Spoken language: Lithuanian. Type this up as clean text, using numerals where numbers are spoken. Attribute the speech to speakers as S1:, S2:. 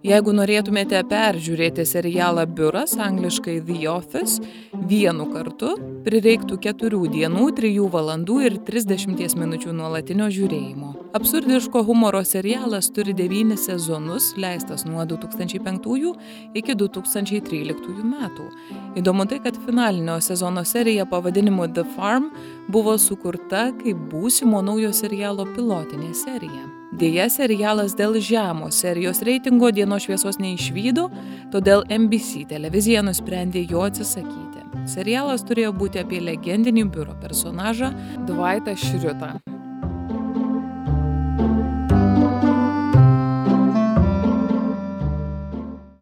S1: Jeigu norėtumėte peržiūrėti serialą Biuras, angliškai The Office, vienu kartu, prireiktų 4 dienų, 3 valandų ir 30 minučių nuolatinio žiūrėjimo. Absurdiško humoro serialas turi 9 sezonus, leistas nuo 2005 iki 2013 metų. Įdomu tai, kad finalinio sezono serija pavadinimu The Farm buvo sukurta kaip būsimo naujo serialo pilotinė serija. Deja, serialas dėl žemo serijos reitingo dienos šviesos neišvydo, todėl NBC televizija nusprendė jo atsisakyti. Serialas turėjo būti apie legendinį biuro personažą Dwightą Schrutą.